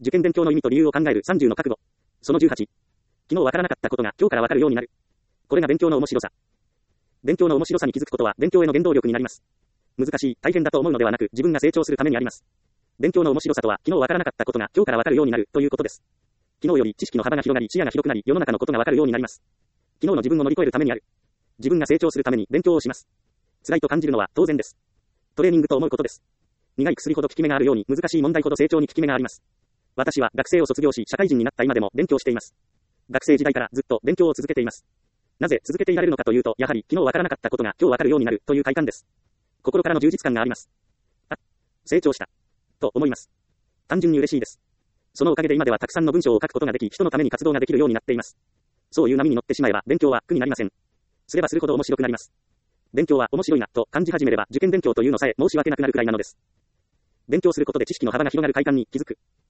受験勉強の意味と理由を考える30の覚悟。その18。昨日わからなかったことが今日からわかるようになる。これが勉強の面白さ。勉強の面白さに気づくことは勉強への原動力になります。難しい、大変だと思うのではなく、自分が成長するためにあります。勉強の面白さとは、昨日わからなかったことが今日からわかるようになるということです。昨日より知識の幅が広がり、視野が広くなり、世の中のことがわかるようになります。昨日の自分を乗り越えるためにある。自分が成長するために勉強をします。辛いと感じるのは当然です。トレーニングと思うことです。苦い薬ほど効き目があるように、難しい問題ほど成長に効き目があります。私は学生を卒業し、社会人になった今でも勉強しています。学生時代からずっと勉強を続けています。なぜ続けていられるのかというと、やはり昨日わからなかったことが今日わかるようになるという快感です。心からの充実感があります。あ、成長した。と思います。単純に嬉しいです。そのおかげで今ではたくさんの文章を書くことができ、人のために活動ができるようになっています。そういう波に乗ってしまえば勉強は苦になりません。すればするほど面白くなります。勉強は面白いなと感じ始めれば受験勉強というのさえ申し訳なくなるくらいなのです。勉強することで知識の幅が広がる快感に気づく。